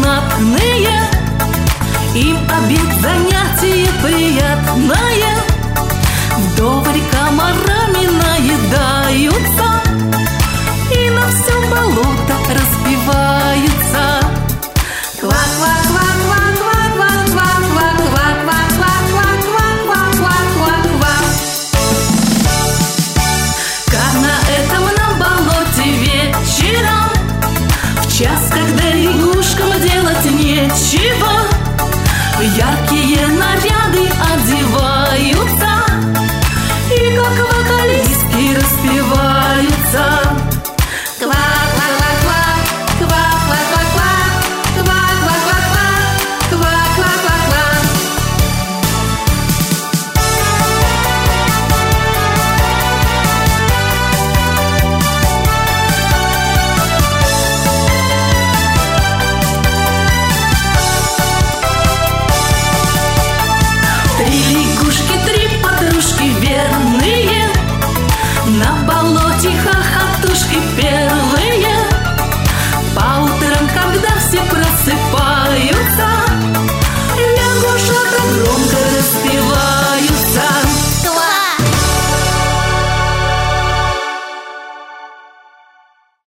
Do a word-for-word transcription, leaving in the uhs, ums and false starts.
знатные, им обед занятие приятное. Вдоволь комарами наедаются и на все болото распеваются. Ква-ква-ква-ква-ква-ква-ква-ква-ква-ква-ква-ква-ква. Как на этом на болоте вечером, в час, когда лягушкам делать нечего, яркие